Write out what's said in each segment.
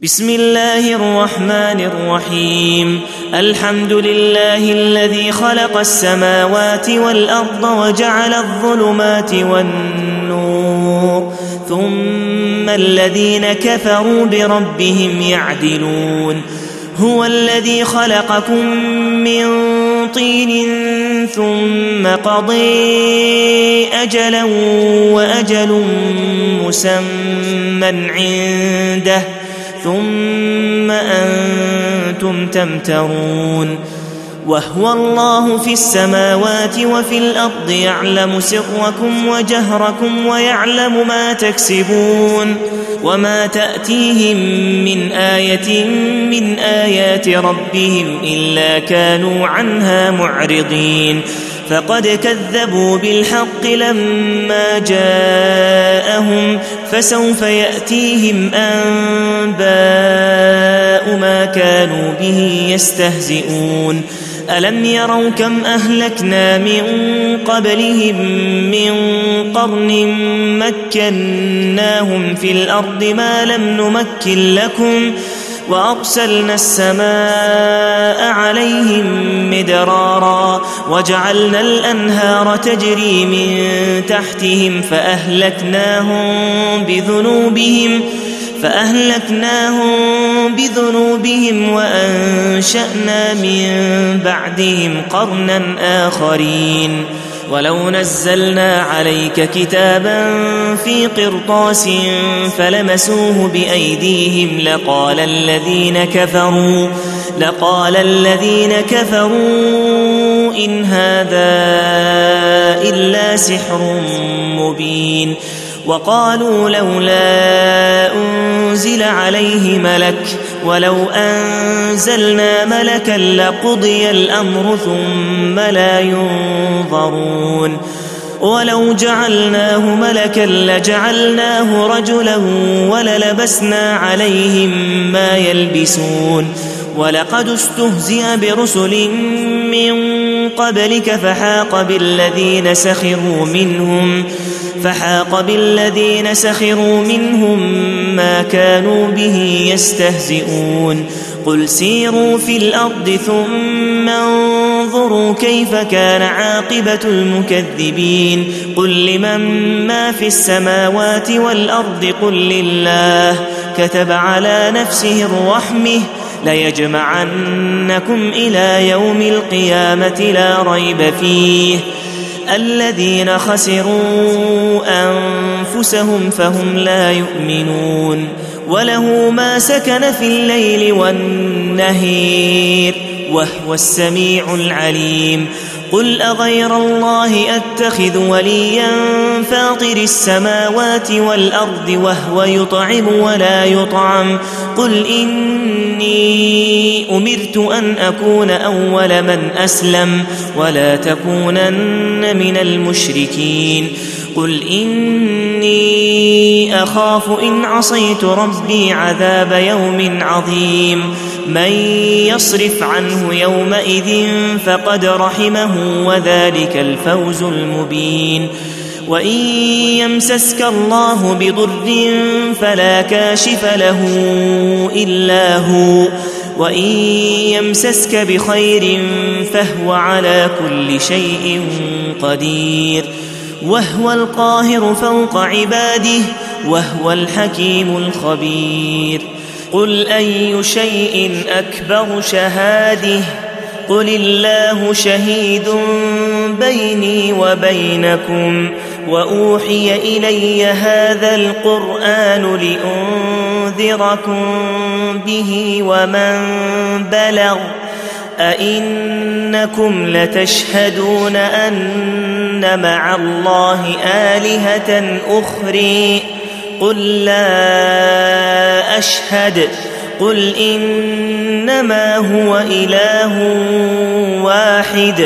بسم الله الرحمن الرحيم. الحمد لله الذي خلق السماوات والأرض وجعل الظلمات والنور ثم الذين كفروا بربهم يعدلون. هو الذي خلقكم من طين ثم قضي أجلا وأجل مسمى عنده ثم أنتم تمترون. وهو الله في السماوات وفي الأرض يعلم سركم وجهركم ويعلم ما تكسبون. وما تأتيهم من آية من آيات ربهم إلا كانوا عنها معرضين. فقد كذبوا بالحق لما جاءهم فسوف يأتيهم أنباء ما كانوا به يستهزئون. ألم يروا كم أهلكنا من قبلهم من قرن مكناهم في الأرض ما لم نمكن لكم وأرسلنا السماء عليهم مدرارا وجعلنا الأنهار تجري من تحتهم فأهلكناهم بذنوبهم وأنشأنا من بعدهم قرنا آخرين. ولو نزلنا عليك كتابا في قرطاس فلمسوه بأيديهم لقال الذين كفروا إن هذا إلا سحر مبين. وقالوا لولا أنزل عليه ملك ولو أنزلنا ملكا لقضي الأمر ثم لا ينظرون. ولو جعلناه ملكا لجعلناه رجلا وللبسنا عليهم ما يلبسون. ولقد استهزئ برسل من قبلك فحاق بالذين سخروا منهم ما كانوا به يستهزئون. قل سيروا في الأرض ثم انظروا كيف كان عاقبة المكذبين. قل لمن ما في السماوات والأرض قل لله كتب على نفسه الرحمة ليجمعنكم إلى يوم القيامة لا ريب فيه. الذين خسروا أنفسهم فهم لا يؤمنون. وله ما سكن في الليل والنهير وهو السميع العليم. قل أغير الله أتخذ وليا فاطر السماوات والأرض وهو يطعم ولا يطعم. قل إني أمرت أن أكون أول من أسلم ولا تكونن من المشركين. قل إني أخاف إن عصيت ربي عذاب يوم عظيم. من يصرف عنه يومئذ فقد رحمه وذلك الفوز المبين. وإن يمسسك الله بضر فلا كاشف له إلا هو وإن يمسسك بخير فهو على كل شيء قدير. وهو القاهر فوق عباده وهو الحكيم الخبير. قل أي شيء أكبر شهادة قل الله شهيد بيني وبينكم وأوحي إلي هذا القرآن لأنذركم به ومن بلغ. أئنكم لتشهدون أن مع الله آلهة أخرى قل لا أشهد. قل إنما هو إله واحد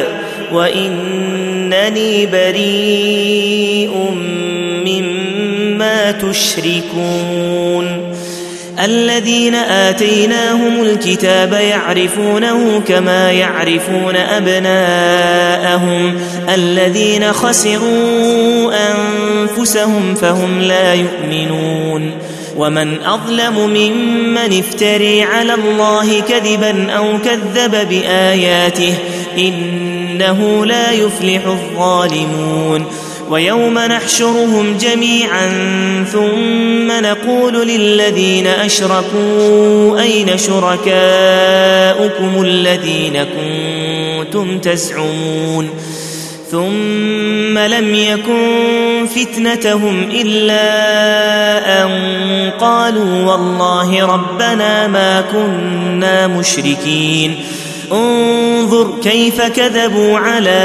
وإنني بريء مما تشركون. الذين آتيناهم الكتاب يعرفونه كما يعرفون أبناءهم الذين خسروا أنفسهم فهم لا يؤمنون. ومن أظلم ممن افتري على الله كذبا أو كذب بآياته إنه لا يفلح الظالمون ويوم نحشرهم جميعا ثم نقول للذين أشركوا أين شركاؤكم الذين كنتم تزعمون ثم لم يكن فتنتهم إلا أن قالوا والله ربنا ما كنا مشركين انظر كيف كذبوا على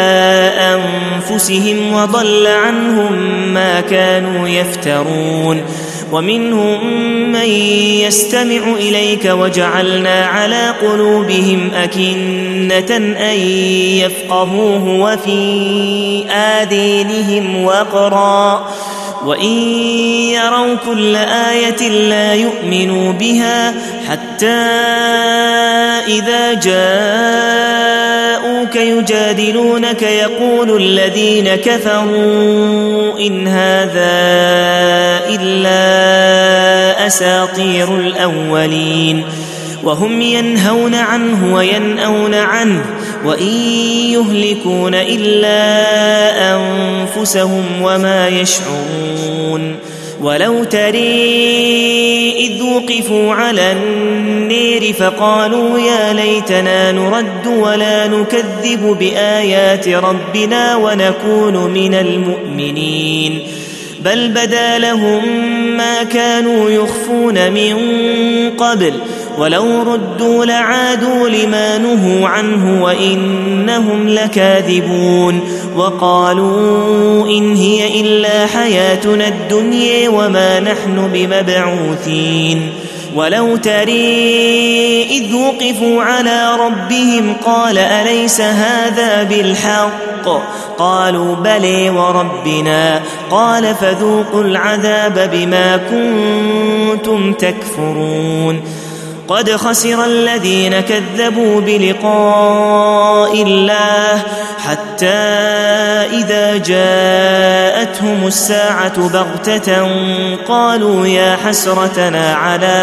أنفسهم وضل عنهم ما كانوا يفترون ومنهم من يستمع إليك وجعلنا على قلوبهم أكنة أن يفقهوه وفي آذانهم وقرا وإن يروا كل آية لا يؤمنوا بها حتى إذا جاءوك يجادلونك يقول الذين كفروا إن هذا إلا أساطير الأولين وهم ينهون عنه وينأون عنه وإن يهلكون إلا أنفسهم وما يشعرون ولو تري إذ وقفوا على النير فقالوا يا ليتنا نرد ولا نكذب بآيات ربنا ونكون من المؤمنين بل بدا لهم ما كانوا يخفون من قبل ولو ردوا لعادوا لما نهوا عنه وإنهم لكاذبون وقالوا إن هي إلا حياتنا الدنيا وما نحن بمبعوثين ولو تري إذ وقفوا على ربهم قال أليس هذا بالحق قالوا بلى وربنا قال فذوقوا العذاب بما كنتم تكفرون قد خسر الذين كذبوا بلقاء الله حتى إذا جاءتهم الساعة بغتة قالوا يا حسرتنا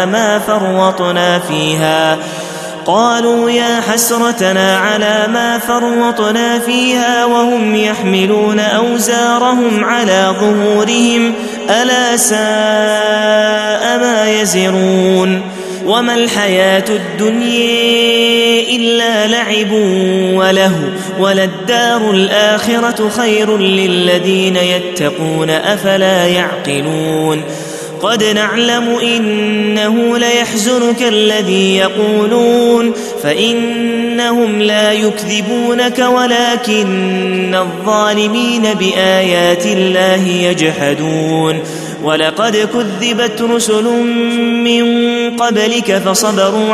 على ما فرطنا فيها وهم يحملون أوزارهم على ظهورهم ألا ساء ما يزرون وما الحياة الدنيا إلا لعب وله وللدار الآخرة خير للذين يتقون أفلا يعقلون قد نعلم إنه ليحزنك الذي يقولون فإنهم لا يكذبونك ولكن الظالمين بآيات الله يجحدون ولقد كذبت رسل من قبلك فصبروا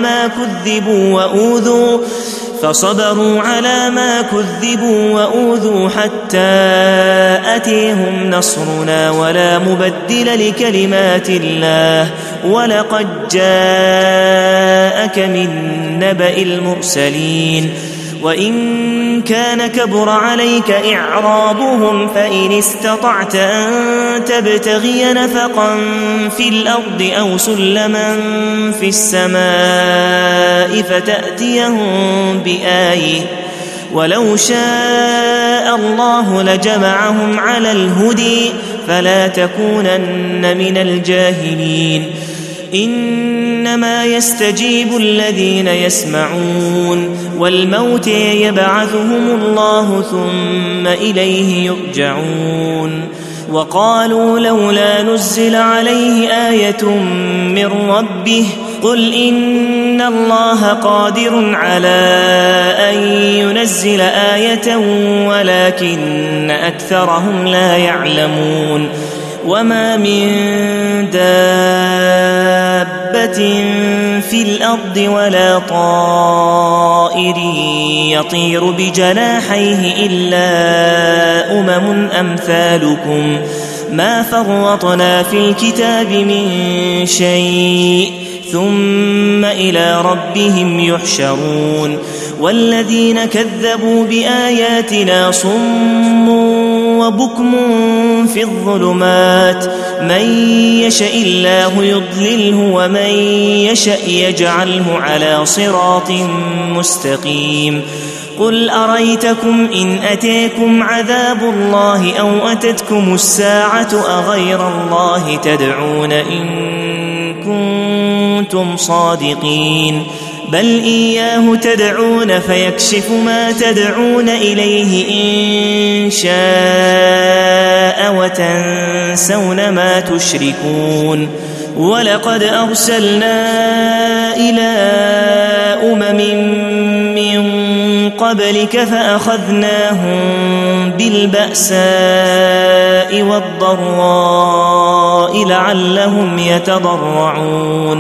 على ما كذبوا وأوذوا حتى أتيهم نصرنا ولا مبدل لكلمات الله ولقد جاءك من نبأ المرسلين وإن كان كبر عليك إعراضهم فإن استطعت أن تبتغي نفقا في الأرض أو سلما في السماء فتأتيهم بآية ولو شاء الله لجمعهم على الهدي فلا تكونن من الجاهلين إنما يستجيب الذين يسمعون والموت يبعثهم الله ثم إليه يرجعون وقالوا لولا نزل عليه آية من ربه قل إن الله قادر على أن ينزل آية ولكن أكثرهم لا يعلمون وما من دابة في الأرض ولا طائر يطير بجناحيه إلا أمم أمثالكم ما فرطنا في الكتاب من شيء ثم إلى ربهم يحشرون والذين كذبوا بآياتنا صم وبكم في الظلمات من يشاء الله يضلله ومن يشاء يجعله على صراط مستقيم قل أريتكم إن أتيكم عذاب الله أو أتتكم الساعة أغير الله تدعون إن كنتم صادقين بل إياه تدعون فيكشف ما تدعون إليه إن شاء وتنسون ما تشركون ولقد أرسلنا إلى من قبلك فأخذناهم بالبأساء والضراء لعلهم يتضرعون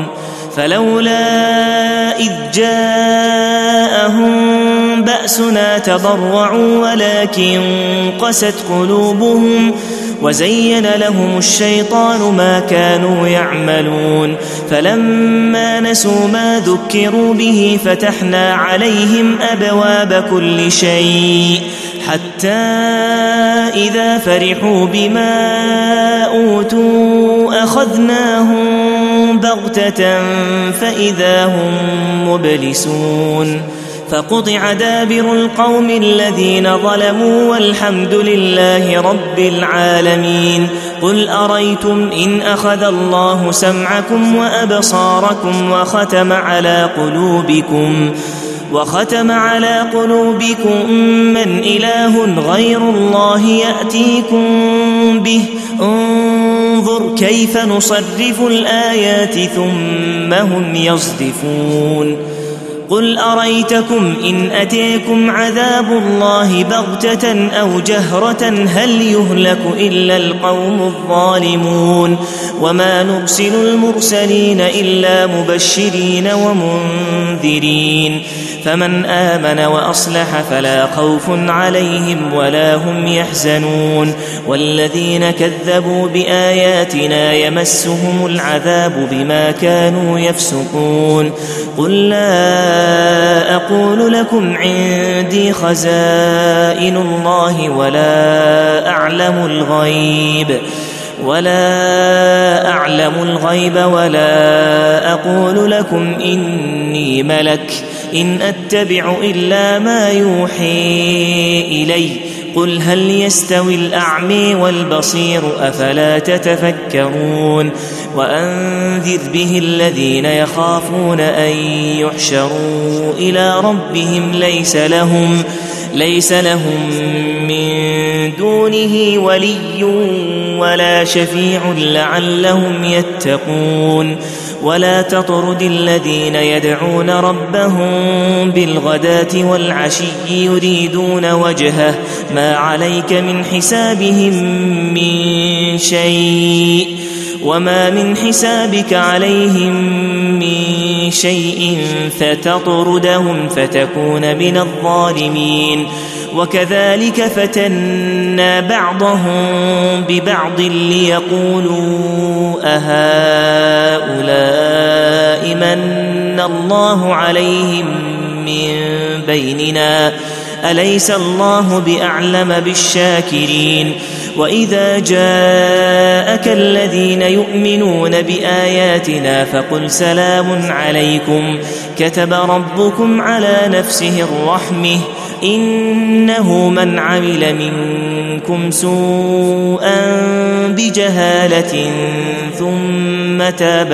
فلولا إذ جاءهم بأسنا تضرعوا ولكن قست قلوبهم وزين لهم الشيطان ما كانوا يعملون فلما نسوا ما ذكروا به فتحنا عليهم أبواب كل شيء حتى إذا فرحوا بما أوتوا أخذناهم بغتة فإذا هم مبلسون فقطع دابر القوم الذين ظلموا والحمد لله رب العالمين قل أريتم إن أخذ الله سمعكم وأبصاركم وختم على قلوبكم من إله غير الله يأتيكم به انظر كيف نصرف الآيات ثم هم يصدفون قل أريتكم إن أتيكم عذاب الله بغتة أو جهرة هل يهلك إلا القوم الظالمون وما نرسل المرسلين إلا مبشرين ومنذرين فمن آمن وأصلح فلا خوف عليهم ولا هم يحزنون والذين كذبوا بآياتنا يمسهم العذاب بما كانوا يفسقون قل لا أقول لكم عندي خزائن الله ولا أعلم الغيب ولا أقول لكم إني ملك إن أتبع إلا ما يوحي إلي قل هل يستوي الأعمى والبصير أفلا تتفكرون وأنذر به الذين يخافون أن يحشروا إلى ربهم ليس لهم من دونه ولي ولا شفيع لعلهم يتقون ولا تطرد الذين يدعون ربهم بالغداة والعشي يريدون وجهه ما عليك من حسابهم من شيء وما من حسابك عليهم من شيء فتطردهم فتكون من الظالمين وكذلك فتنا بعضهم ببعض ليقولوا أهؤلاء من الله عليهم من بيننا أليس الله بأعلم بالشاكرين وإذا جاءك الذين يؤمنون بآياتنا فقل سلام عليكم كتب ربكم على نفسه الرحمة إنه من عمل منكم سوءا بجهالة ثم تاب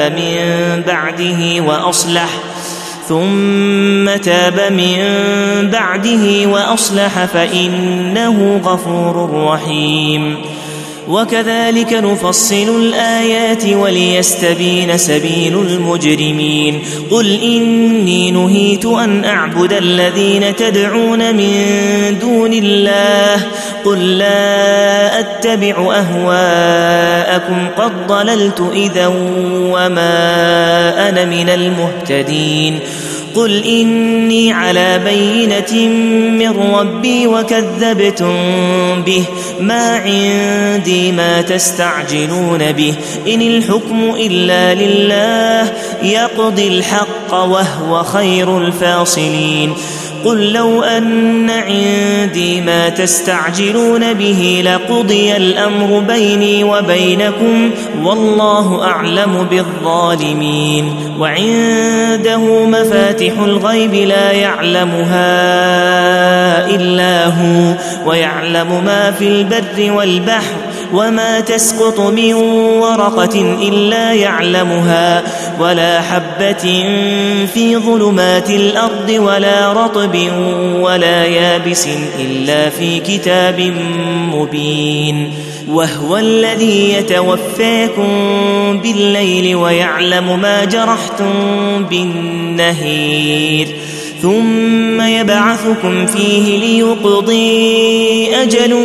من بعده وأصلح فإنه غفور رحيم وكذلك نفصل الآيات وليستبين سبيل المجرمين قل إني نهيت أن أعبد الذين تدعون من دون الله قل لا أتبع أهواءكم قد ضللت إذا وما أنا من المهتدين قل إني على بينة من ربي وكذبتم به ما عندي ما تستعجلون به إن الحكم إلا لله يقضي الحق وهو خير الفاصلين قل لو أن عندي ما تستعجلون به لقضي الأمر بيني وبينكم والله أعلم بالظالمين وعنده مفاتح الغيب لا يعلمها إلا هو ويعلم ما في البر والبحر وما تسقط من ورقة إلا يعلمها ولا حبة في ظلمات الأرض ولا رطب ولا يابس إلا في كتاب مبين وهو الذي يتوفاكم بالليل ويعلم ما جرحتم بالنهار ثم يبعثكم فيه ليقضي أجل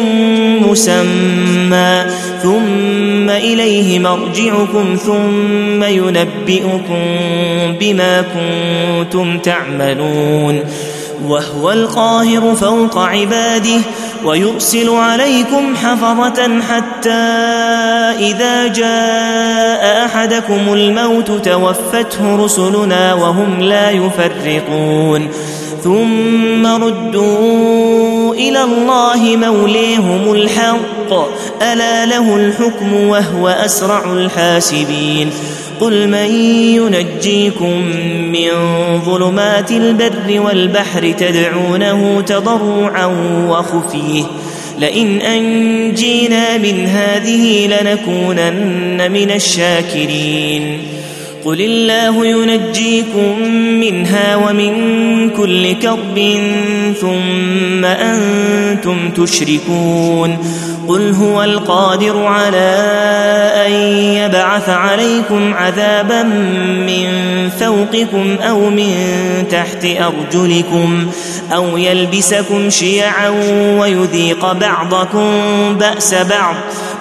مسمى ثم إليه مرجعكم ثم ينبئكم بما كنتم تعملون وهو القاهر فوق عباده ويرسل عليكم حفظة حتى إذا جاء أحدكم الموت توفته رسلنا وهم لا يفرطون ثم ردوا إلى الله موليهم الحق ألا له الحكم وهو أسرع الحاسبين قل من ينجيكم من ظلمات البر والبحر تدعونه تضرعا وخفيه لئن أنجينا من هذه لنكونن من الشاكرين قل الله ينجيكم منها ومن كل كرب ثم أنتم تشركون قل هو القادر على أن يبعث عليكم عذابا من فوقكم أو من تحت أرجلكم أو يلبسكم شيعا ويذيق بعضكم بأس بعض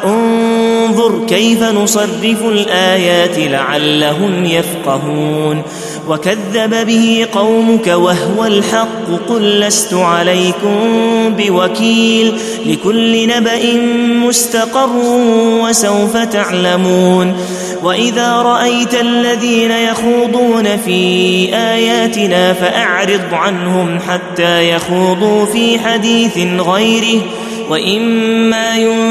انظر كيف نصرف الآيات لعلهم يفقهون وكذب به قومك وهو الحق قل لست عليكم بوكيل لكل نبأ مستقر وسوف تعلمون وإذا رأيت الذين يخوضون في آياتنا فأعرض عنهم حتى يخوضوا في حديث غيره وإما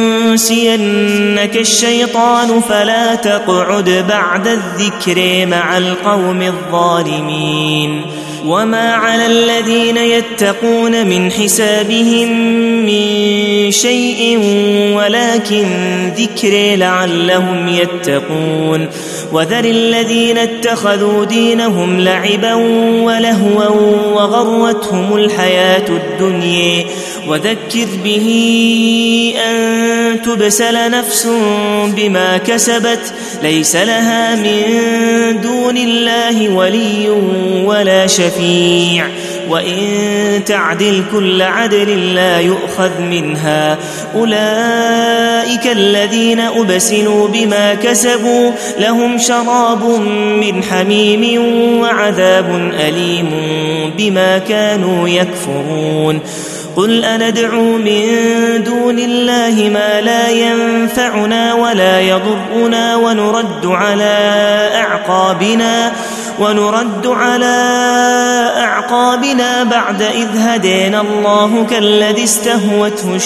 ينسينك الشيطان فلا تقعد بعد الذكر مع القوم الظالمين وما على الذين يتقون من حسابهم من شيء ولكن ذكر لعلهم يتقون وذر الذين اتخذوا دينهم لعبا ولهوا وغرتهم الحياة الدنيا وذكر به أن تبسل نفس بما كسبت ليس لها من دون الله ولي ولا شفيع وإن تعدل كل عدل لا يؤخذ منها أولئك الذين أبسلوا بما كسبوا لهم شراب من حميم وعذاب أليم بما كانوا يكفرون قل أندعو من دون الله ما لا ينفعنا ولا يضرنا ونرد على أعقابنا بعد إذ هدينا الله كالذي استهوته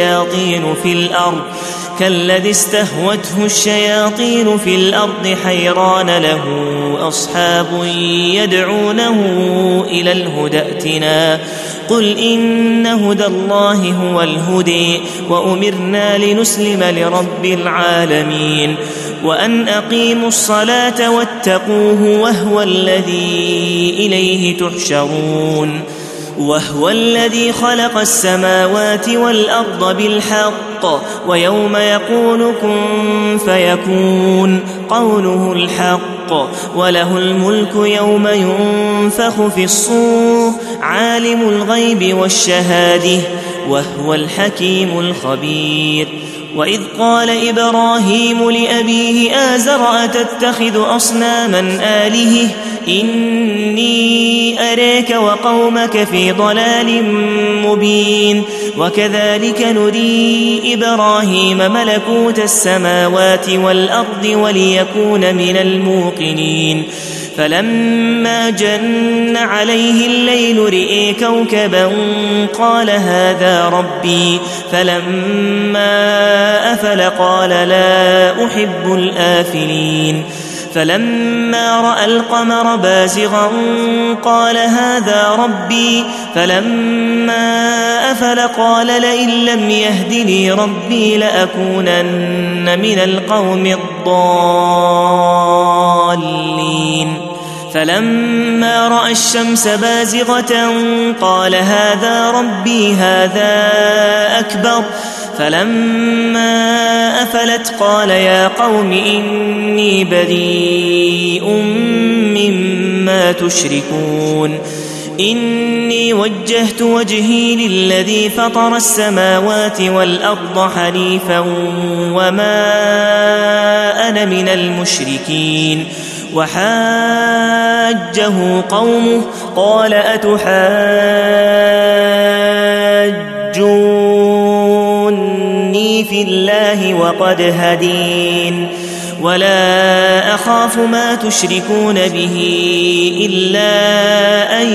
الشياطين في الأرض حيران له أصحاب يدعونه إلى الهدى ائتنا قل إن هدى الله هو الهدي وأمرنا لنسلم لرب العالمين وأن أقيموا الصلاة واتقوه وهو الذي إليه تحشرون وهو الذي خلق السماوات والأرض بالحق ويوم يقول كن فيكون قوله الحق وله الملك يوم ينفخ في الصور عالم الغيب والشهادة وهو الحكيم الخبير وإذ قال إبراهيم لأبيه آزر أتتخذ أصناما آلهة إني أراك وقومك في ضلال مبين وكذلك نري إبراهيم ملكوت السماوات والأرض وليكون من الموقنين فلما جن عليه الليل رئي كوكبا قال هذا ربي فلما أفل قال لا أحب الآفلين فلما رأى القمر بازغا قال هذا ربي فلما أفل قال لئن لم يهدني ربي لأكونن من القوم الضالين فلما رأى الشمس بازغة قال هذا ربي هذا أكبر فلما أفلت قال يا قوم إني بريء مما تشركون إني وجهت وجهي للذي فطر السماوات والأرض حنيفا وما أنا من المشركين وحاجه قومه قال أتحاجوني في الله وقد هدين ولا أخاف ما تشركون به إلا أن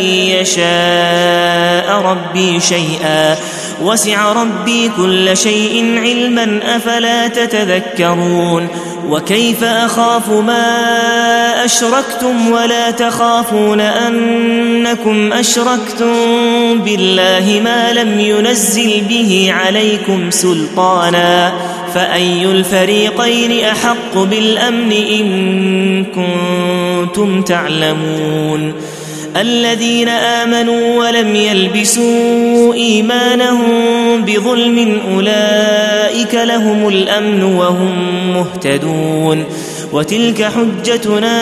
يشاء ربي شيئا وسع ربي كل شيء علما أفلا تتذكرون وكيف أخاف ما أشركتم ولا تخافون أنكم أشركتم بالله ما لم ينزل به عليكم سلطانا فأي الفريقين أحق بالأمن إن كنتم تعلمون الذين آمنوا ولم يلبسوا إيمانهم بظلم أولئك لهم الأمن وهم مهتدون وتلك حجتنا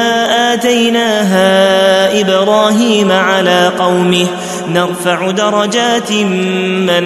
آتيناها إبراهيم على قومه نرفع درجات من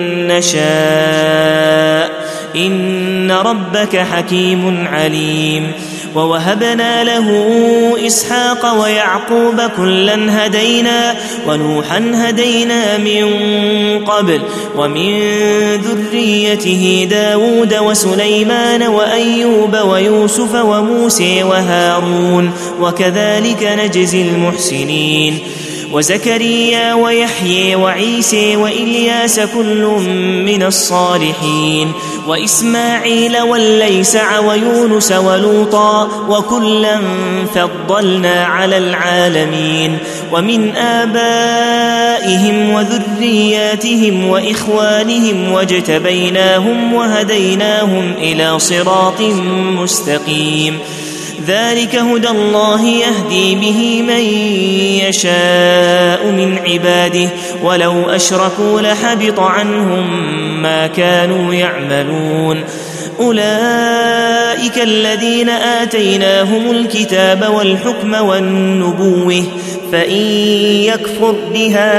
نشاء إن ربك حكيم عليم ووهبنا له إسحاق ويعقوب كلا هدينا ونوحا هدينا من قبل ومن ذريته داود وسليمان وأيوب ويوسف وموسى وهارون وكذلك نجزي المحسنين وزكريا ويحيى وعيسى وإلياس كل من الصالحين وإسماعيل والليسع ويونس ولوطا وكلا فضلنا على العالمين ومن آبائهم وذرياتهم وإخوانهم واجتبيناهم وهديناهم إلى صراط مستقيم ذلك هدى الله يهدي به من يشاء من عباده ولو أشركوا لحبط عنهم ما كانوا يعملون أولئك الذين آتيناهم الكتاب والحكم والنبوة فإن يكفر بها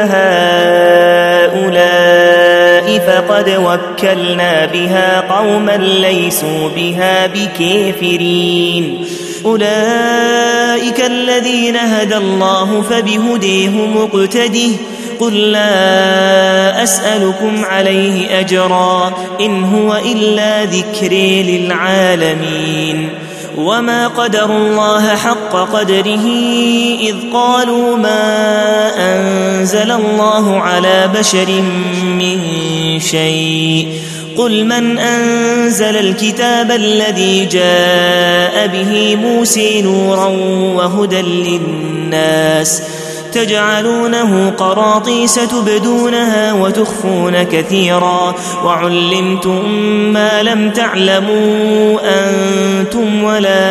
هؤلاء فقد وكلنا بها قوما ليسوا بها بكافرين أولئك الذين هدى الله فبهديه مقتده قل لا أسألكم عليه أجرا إن هو إلا ذكر للعالمين وما قدروا الله حق قدره إذ قالوا ما أنزل الله على بشر من شيء قل من أنزل الكتاب الذي جاء به موسى نورا وهدى للناس تجعلونه قراطيس تبدونها وتخفون كثيرا وعلمتم ما لم تعلموا أنتم ولا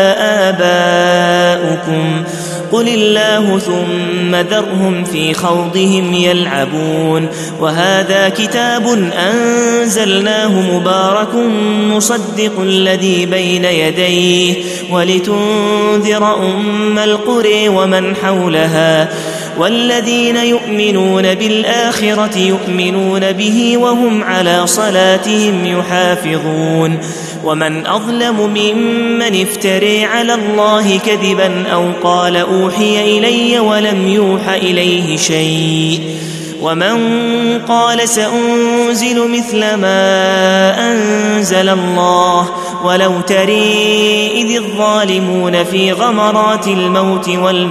آباؤكم قل الله ثم ذرهم في خوضهم يلعبون وهذا كتاب أنزلناه مبارك مصدق الذي بين يديه ولتنذر أم القرى ومن حولها والذين يؤمنون بالآخرة يؤمنون به وهم على صلاتهم يحافظون ومن أظلم ممن افترى على الله كذبا أو قال أوحي إلي ولم يوح إليه شيء ومن قال سأنزل مثل ما أنزل الله ولو تري إذ الظالمون في غمرات الموت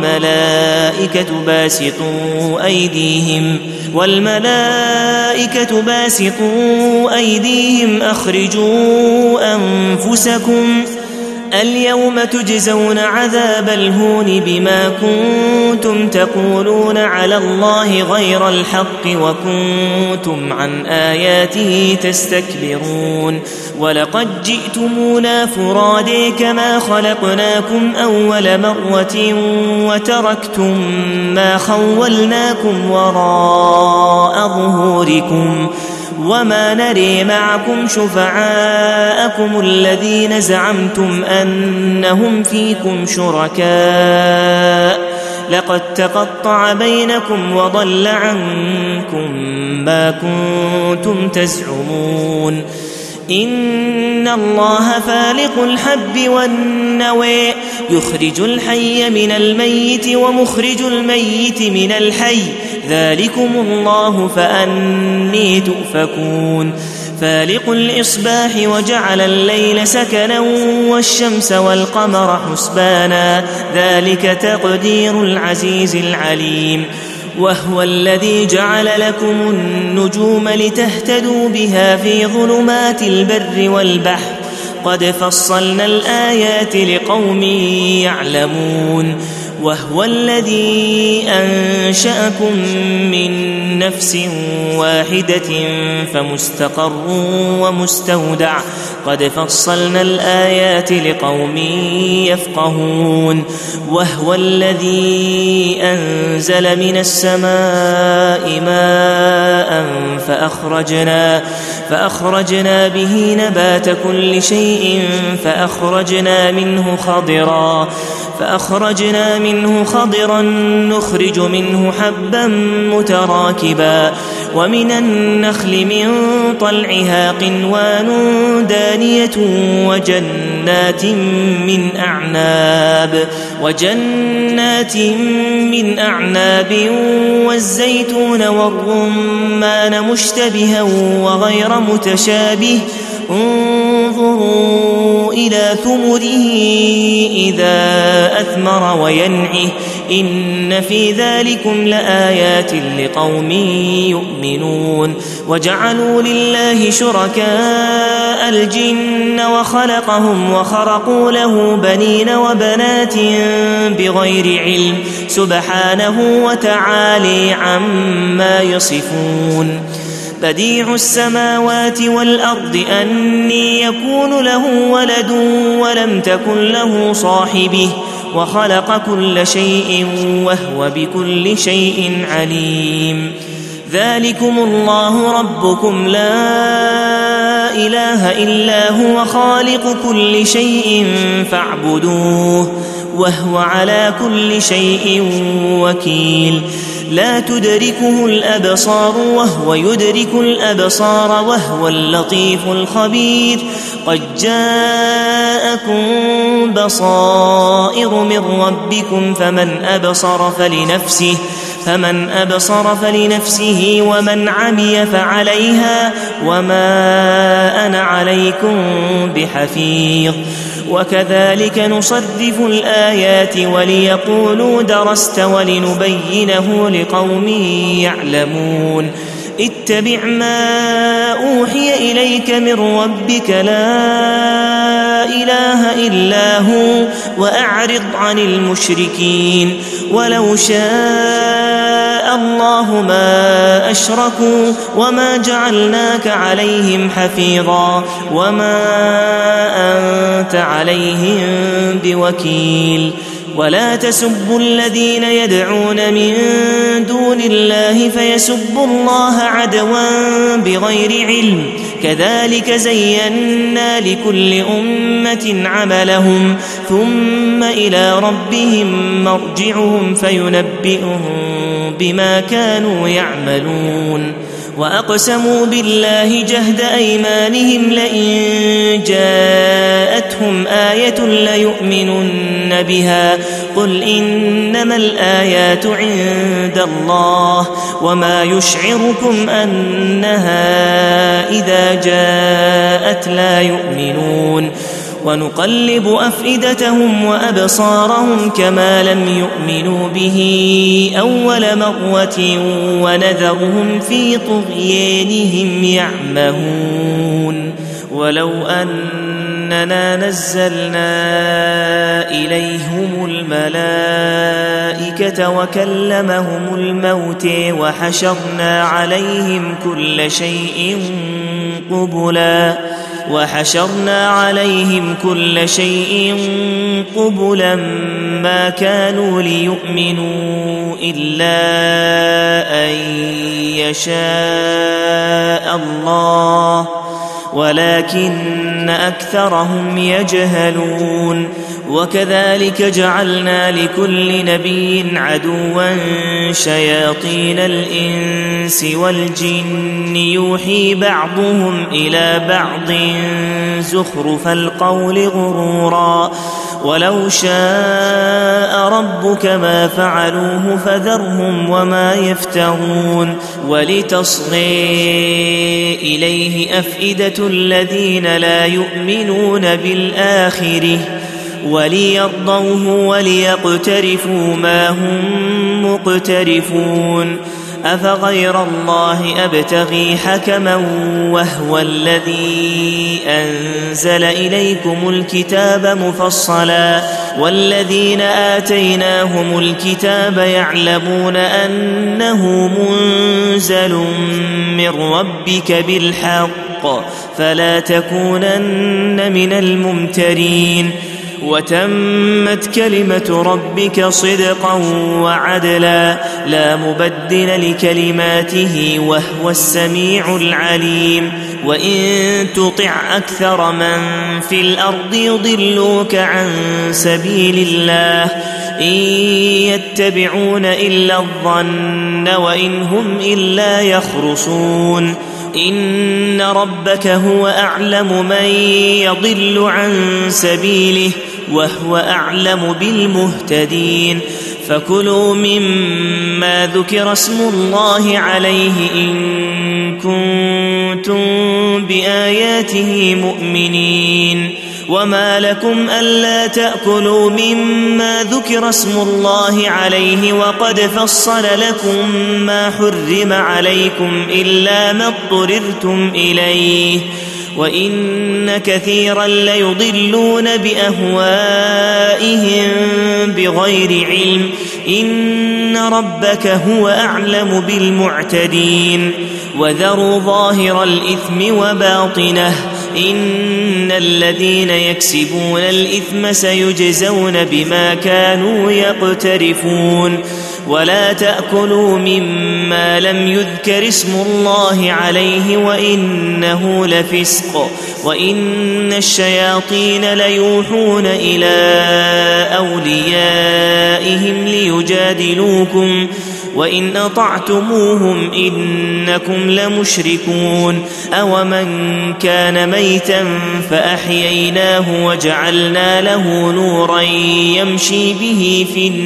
والملائكة باسطوا أيديهم أخرجوا أنفسكم اليوم تجزون عذاب الهون بما كنتم تقولون على الله غير الحق وكنتم عن آياته تستكبرون ولقد جئتمونا فرادى كما خلقناكم أول مرة وتركتم ما خولناكم وراء ظهوركم وما نري معكم شفعاءكم الذين زعمتم أنهم فيكم شركاء لقد تقطع بينكم وضل عنكم ما كنتم تزعمون إن الله فالق الحب والنوى يخرج الحي من الميت ومخرج الميت من الحي ذلكم الله فأني تؤفكون فالق الإصباح وجعل الليل سكنا والشمس والقمر حسبانا ذلك تقدير العزيز العليم وهو الذي جعل لكم النجوم لتهتدوا بها في ظلمات البر والبحر قد فصلنا الآيات لقوم يعلمون وهو الذي أنشأكم من نفس واحدة فمستقر ومستودع قد فصلنا الآيات لقوم يفقهون وهو الذي أنزل من السماء ماء فأخرجنا به نبات كل شيء فأخرجنا منه خضرا نخرج منه حبا متراكبا ومن النخل من طلعها قنوان دانية وجنات من أعناب والزيتون والرمان مشتبها وغير متشابه انظروا إلى ثمره إذا أثمر وينعه إن في ذلكم لآيات لقوم يؤمنون وجعلوا لله شركاء الجن وخلقهم وخرقوا له بنين وبنات بغير علم سبحانه وتعالى عما يصفون بديع السماوات والأرض أني يكون له ولد ولم تكن له صاحبه وخلق كل شيء وهو بكل شيء عليم ذلكم الله ربكم لا إله إلا هو خالق كل شيء فاعبدوه وهو على كل شيء وكيل لا تدركه الأبصار وهو يدرك الأبصار وهو اللطيف الخبير قد جاءكم بصائر من ربكم فمن أبصر فلنفسه ومن عمي فعليها وما أنا عليكم بحفيظ وكذلك نصرف الآيات وليقولوا درست ولنبينه لقوم يعلمون اتبع ما أوحي إليك من ربك لا إله إلا هو وأعرض عن المشركين ولو شاء الله ما أشركوا وما جعلناك عليهم حفيظا وما أنت عليهم بوكيل ولا تسبوا الذين يدعون من دون الله فيسبوا الله عدوا بغير علم كذلك زينا لكل أمة عملهم ثم إلى ربهم مرجعهم فينبئهم بما كانوا يعملون وأقسموا بالله جهد أيمانهم لئن جاءتهم آية ليؤمنن بها قل إنما الآيات عند الله وما يشعركم أنها إذا جاءت لا يؤمنون ونقلب أفئدتهم وأبصارهم كما لم يؤمنوا به أول مرة ونذرهم في طغيانهم يعمهون ولو أننا نزلنا إليهم الملائكة وكلمهم الموت وحشرنا عليهم كل شيء قبلا ما كانوا ليؤمنوا إلا أن يشاء الله ولكن أكثرهم يجهلون وكذلك جعلنا لكل نبي عدوا شياطين الإنس والجن يوحي بعضهم إلى بعض زخرف القول غرورا ولو شاء ربك ما فعلوه فذرهم وما يفترون ولتصغي إليه أفئدة الذين لا يؤمنون بالآخرة وليرضوه وليقترفوا ما هم مقترفون أفغير الله أبتغي حكما وهو الذي أنزل إليكم الكتاب مفصلا والذين آتيناهم الكتاب يعلمون أنه منزل من ربك بالحق فلا تكونن من الممترين وتمت كلمة ربك صدقا وعدلا لا مبدل لكلماته وهو السميع العليم وإن تطع أكثر من في الأرض يضلوك عن سبيل الله إن يتبعون إلا الظن وإن هم إلا يخرصون إن ربك هو أعلم من يضل عن سبيله وهو أعلم بالمهتدين فكلوا مما ذكر اسم الله عليه إن كنتم بآياته مؤمنين وما لكم ألا تأكلوا مما ذكر اسم الله عليه وقد فصل لكم ما حرم عليكم إلا ما اضطررتم إليه وإن كثيرا ليضلون بأهوائهم بغير علم إن ربك هو أعلم بالمعتدين وذروا ظاهر الإثم وباطنه إن الذين يكسبون الإثم سيجزون بما كانوا يقترفون ولا تأكلوا مما لم يذكر اسم الله عليه وإنه لفسق وإن الشياطين ليوحون إلى أوليائهم ليجادلوكم وإن أطعتموهم إنكم لمشركون أومن كان ميتا فأحييناه وجعلنا له نورا يمشي به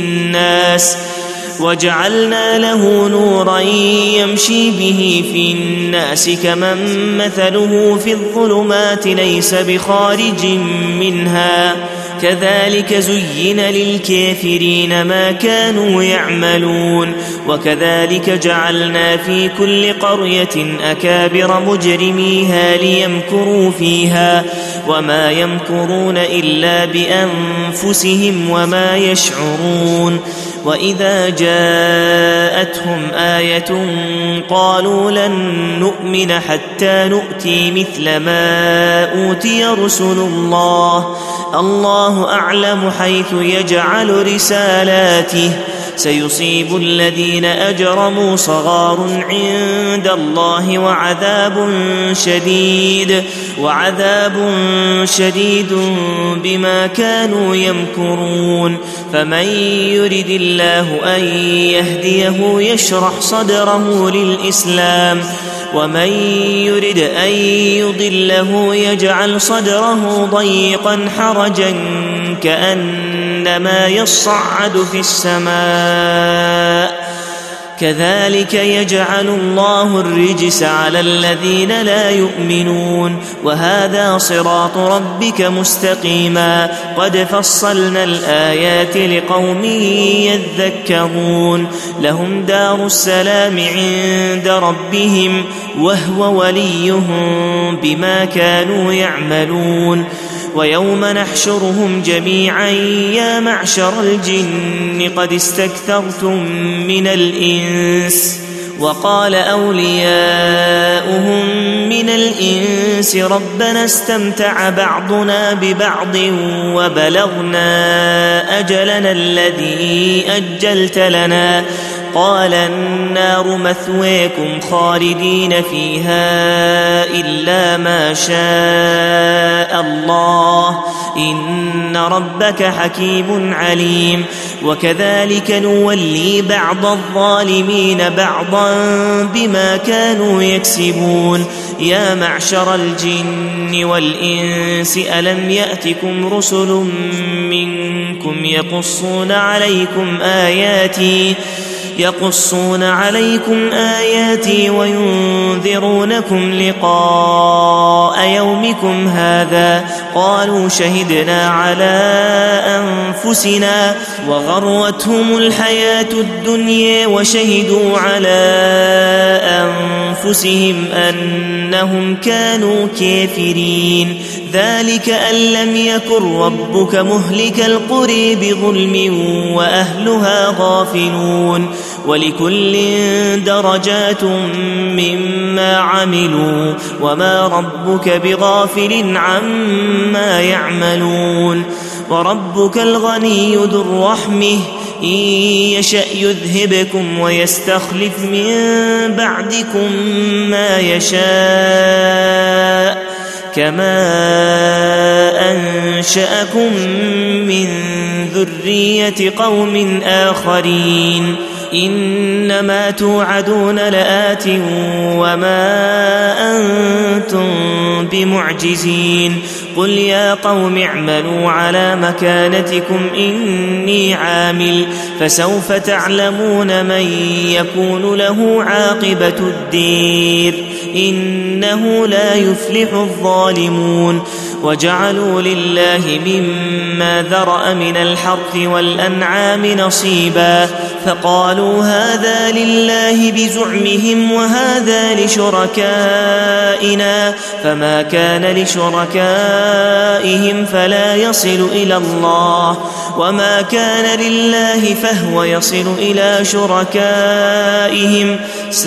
في الناس كمن مثله في الظلمات ليس بخارج منها كذلك زين للكافرين ما كانوا يعملون وكذلك جعلنا في كل قرية أكابر مجرميها ليمكروا فيها وما يمكرون إلا بأنفسهم وما يشعرون وإذا جاءتهم آية قالوا لن نؤمن حتى نؤتي مثل ما أوتي رسل الله الله أعلم حيث يجعل رسالاته سيصيب الذين أجرموا صغار عند الله وعذاب شديد بما كانوا يمكرون فمن يرد الله أن يهديه يشرح صدره للإسلام ومن يرد أن يضله يجعل صدره ضيقا حرجا كأنما يصعد في السماء كذلك يجعل الله الرجس على الذين لا يؤمنون وهذا صراط ربك مستقيما قد فصلنا الآيات لقوم يذكرون لهم دار السلام عند ربهم وهو وليهم بما كانوا يعملون ويوم نحشرهم جميعا يا معشر الجن قد استكثرتم من الإنس وقال أولياؤهم من الإنس ربنا استمتع بعضنا ببعض وبلغنا أجلنا الذي أجلت لنا قال النار مثواكم خالدين فيها إلا ما شاء الله إن ربك حكيم عليم وكذلك نولي بعض الظالمين بعضا بما كانوا يكسبون يا معشر الجن والإنس ألم يأتكم رسل منكم يقصون عليكم آياتي وينذرونكم لقاء يومكم هذا قالوا شهدنا على أنفسنا وغرتهم الحياة الدنيا وشهدوا على أنفسهم أنهم كانوا كافرين ذلك أن لم يكن ربك مهلك القرى بظلم وأهلها غافلون ولكل درجات مما عملوا وما ربك بغافل عما يعملون وربك الغني ذو الرحمة إن يشأ يذهبكم ويستخلف من بعدكم ما يشاء كما أنشأكم من ذرية قوم آخرين إنما توعدون لآت وما أنتم بمعجزين قل يا قوم اعملوا على مكانتكم إني عامل فسوف تعلمون من يكون له عاقبة الدير إنه لا يفلح الظالمون وجعلوا لله مما ذرأ من الحرث والأنعام نصيبا فقالوا هذا لله بزعمهم وهذا لشركائنا فما كان لشركائهم فلا يصل إلى الله وما كان لله فهو يصل إلى شركائهم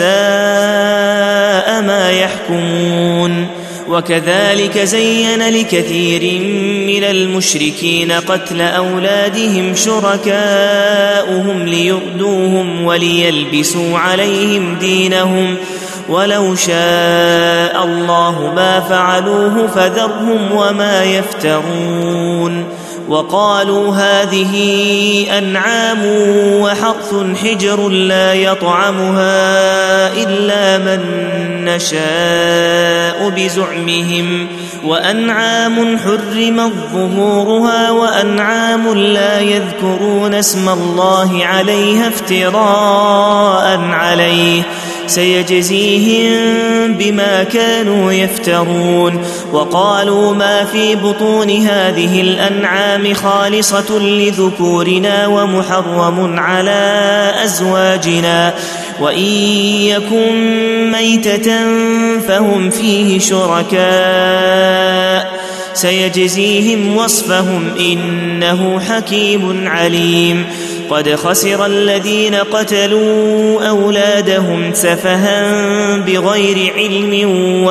ساء ما يحكمون وكذلك زين لكثير من المشركين قتل أولادهم شركاؤهم ليردوهم وليلبسوا عليهم دينهم ولو شاء الله ما فعلوه فذرهم وما يفترون وقالوا هذه أنعام وحرث حجر لا يطعمها إلا من نشاء بزعمهم وأنعام حرمت ظهورها وأنعام لا يذكرون اسم الله عليها افتراء عليه سيجزيهم بما كانوا يفترون وقالوا ما في بطون هذه الأنعام خالصة لذكورنا ومحرم على أزواجنا وإن يكن ميتة فهم فيه شركاء سيجزيهم وصفهم إنه حكيم عليم قد خسر الذين قتلوا أولادهم سفها بغير علم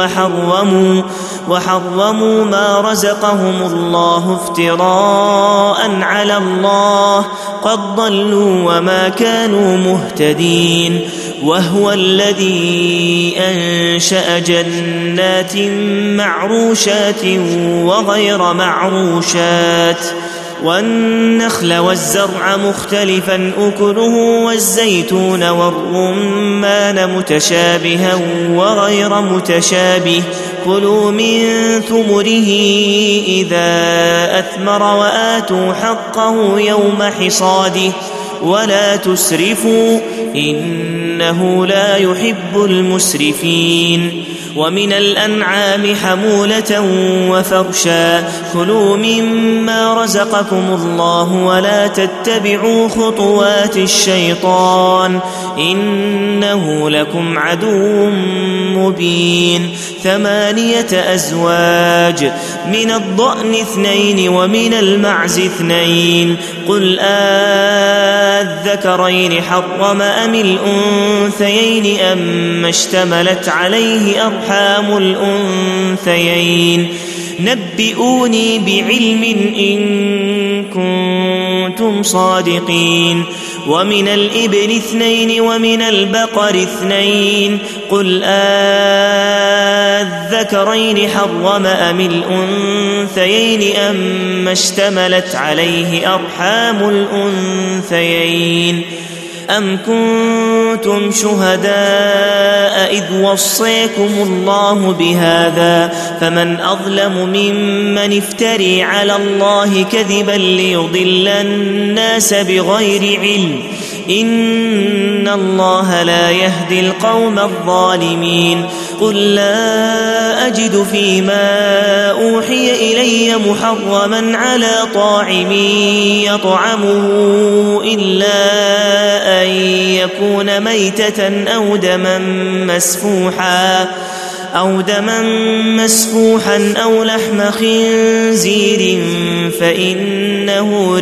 وحرموا ما رزقهم الله افتراء على الله قد ضلوا وما كانوا مهتدين وهو الذي أنشأ جنات معروشات وغير معروشات والنخل والزرع مختلفا أكله والزيتون والرمان متشابها وغير متشابه كلوا من ثمره إذا أثمر وآتوا حقه يوم حصاده ولا تسرفوا إنه لا يحب المسرفين ومن الأنعام حمولة وفرشا كلوا مما رزقكم الله ولا تتبعوا خطوات الشيطان إنه لكم عدو مبين 8 أزواج من الضأن 2 ومن المعز 2 قل الذكرين حرم أم الأنثيين أم اشتملت عليه أرحام الأنثيين نبئوني بعلم إن كنتم صادقين ومن الإبل 2 ومن البقر 2 قل الذكرين حرم أم الأنثيين أم اشتملت عليه أرحام الأنثيين أم كنتم شهداء إذ وصيكم الله بهذا فمن أظلم ممن افتري على الله كذبا ليضل الناس بغير علم إن الله لا يهدي القوم الظالمين قل لا أجد فيما أوحي إلي محرما على طاعم يطعمه إلا أن يكون ميتة أو دما مسفوحا أو لحم خنزير فإنه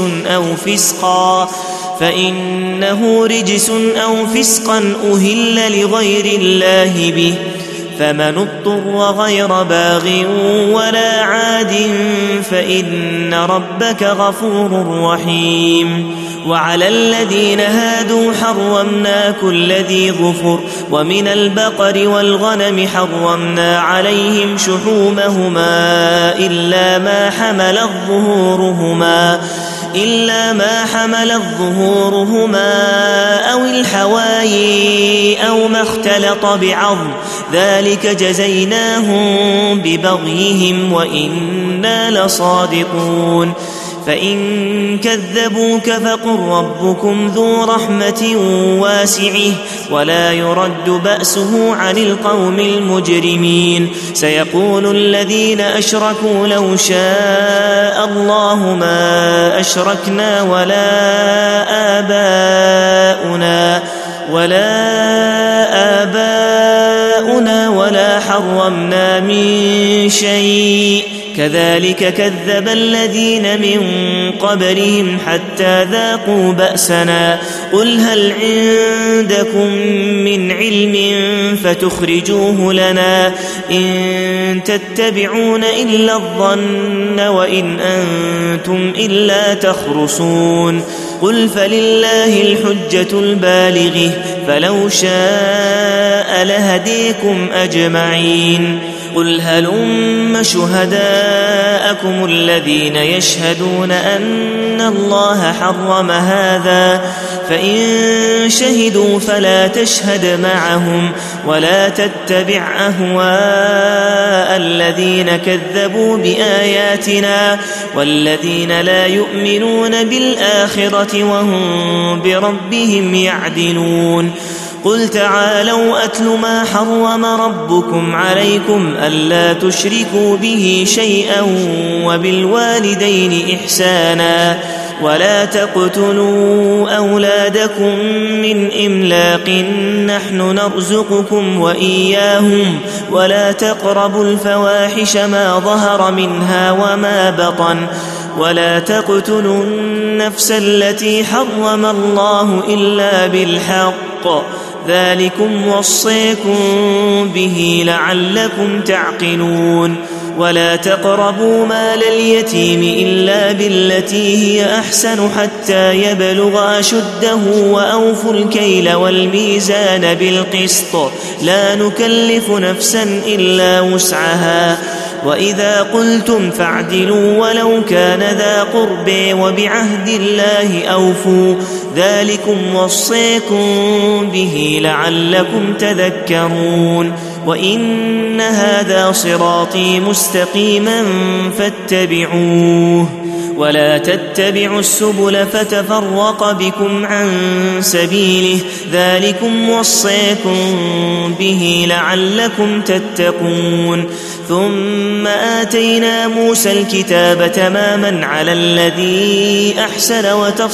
رجس أو فسقا أهل لغير الله به فمن اضطر غير باغ ولا عاد فإن ربك غفور رحيم وعلى الذين هادوا حرمنا كل ذي ظفر ومن البقر والغنم حرمنا عليهم شحومهما إلا ما حملت ظهورهما أو الحوايي أو ما اختلط بعظم ذلك جزيناهم ببغيهم وإنا لصادقون فإن كذبوك فقل ربكم ذو رحمة واسعة ولا يرد بأسه عن القوم المجرمين سيقول الذين أشركوا لو شاء الله ما أشركنا ولا آباؤنا ولا حرمنا من شيء كذلك كذب الذين من قبلهم حتى ذاقوا بأسنا قل هل عندكم من علم فتخرجوه لنا إن تتبعون إلا الظن وإن أنتم إلا تخرصون قل فلله الحجة البالغة فلو شاء لهديكم أجمعين قل هلم شهداءكم الذين يشهدون أن الله حرم هذا فإن شهدوا فلا تشهد معهم ولا تتبع أهواء الذين كذبوا بآياتنا والذين لا يؤمنون بالآخرة وهم بربهم يعدلون قل تعالوا أتل ما حرم ربكم عليكم ألا تشركوا به شيئا وبالوالدين إحسانا ولا تقتلوا أولادكم من إملاق نحن نرزقكم وإياهم ولا تقربوا الفواحش ما ظهر منها وما بطن ولا تقتلوا النفس التي حرم الله إلا بالحق ذلكم وصيكم به لعلكم تعقلون ولا تقربوا مال اليتيم إلا بالتي هي أحسن حتى يبلغ أشده وأوفوا الكيل والميزان بالقسط لا نكلف نفسا إلا وسعها وإذا قلتم فاعدلوا ولو كان ذا قرب وبعهد الله أوفوا ذلكم وصيكم به لعلكم تذكرون وإن هذا صراطي مستقيما فاتبعوه ولا تتبعوا السبل فتفرق بكم عن سبيله ذلكم وصيكم به لعلكم تتقون ثم آتينا موسى الكتاب تماما على الذي أحسن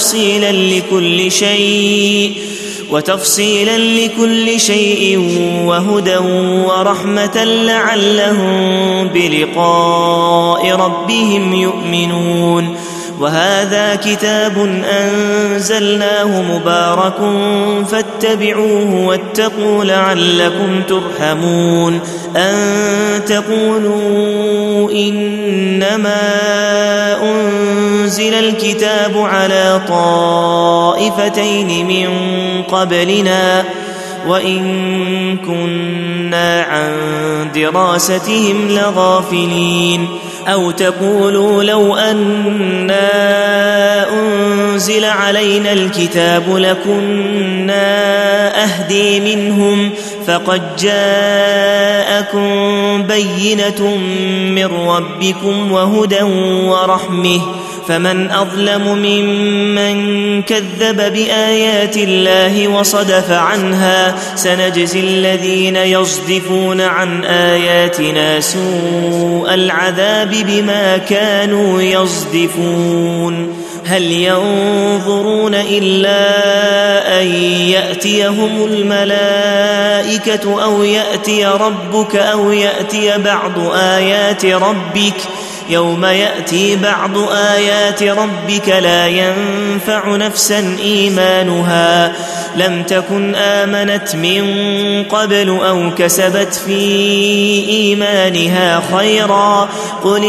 وتفصيلا لكل شيء وهدى ورحمة لعلهم بلقاء ربهم يؤمنون وهذا كتاب أنزلناه مبارك فاتبعوه واتقوا لعلكم ترحمون أن تقولوا إنما أنزل الكتاب على طائفتين من قبلنا وإن كنا عن دراستهم لغافلين أو تقولوا لو أنا أنزل علينا الكتاب لكنا أهدي منهم فقد جاءكم بينة من ربكم وهدى ورحمة فمن أظلم ممن كذب بآيات الله وصدف عنها سنجزي الذين يصدفون عن آياتنا سوء العذاب بما كانوا يصدفون هل ينظرون إلا أن يأتيهم الملائكة أو يأتي ربك أو يأتي بعض آيات ربك يوم يأتي بعض آيات ربك لا ينفع نفسا إيمانها لم تكن آمنت من قبل أو كسبت في إيمانها خيرا قل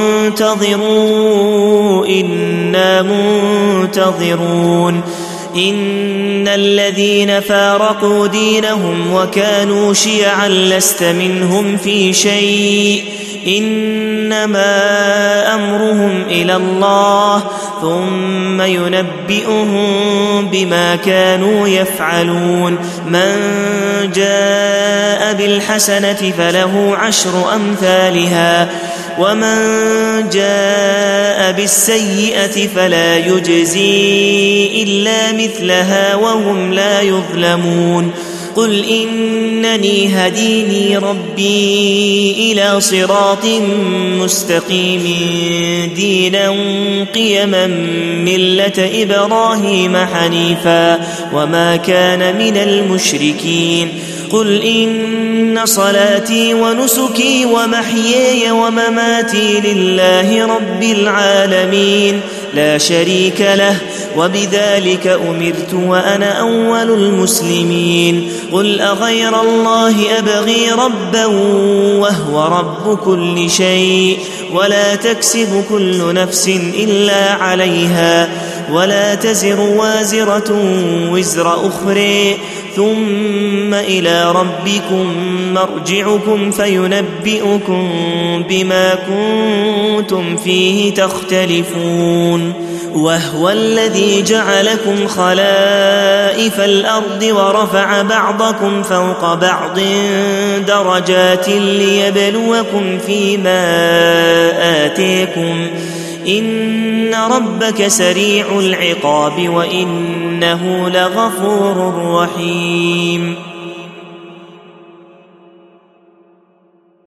انتظروا إنا منتظرون إن الذين فارقوا دينهم وكانوا شيعا لست منهم في شيء إنما أمرهم إلى الله ثم ينبئهم بما كانوا يفعلون من جاء بالحسنة فله 10 أمثالها ومن جاء بالسيئة فلا يجزي إلا مثلها وهم لا يظلمون قل إنني هديني ربي إلى صراط مستقيم دينا قيما ملة إبراهيم حنيفا وما كان من المشركين قل إن صلاتي ونسكي ومحياي ومماتي لله رب العالمين لا شريك له وبذلك أمرت وأنا أول المسلمين قل أغير الله أبغي ربا وهو رب كل شيء ولا تكسب كل نفس إلا عليها ولا تزر وازرة وزر أخرى ثم إلى ربكم مرجعكم فينبئكم بما كنتم فيه تختلفون وهو الذي جعلكم خلائف الأرض ورفع بعضكم فوق بعض درجات ليبلوكم فيما آتيكم إن ربك سريع العقاب وإنه لغفور رحيم